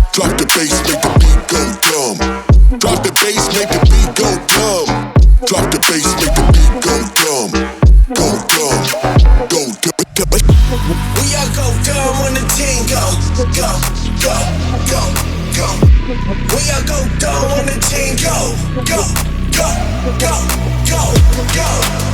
Drop the bass, make the beat go dumb. Drop the bass, make the beat go dumb. Drop the bass, make the beat go dumb. Go dumb, go dumb. We all go dumb when the team go, go, go, go, go. We all go dumb when the team go, go, go, go, go, go.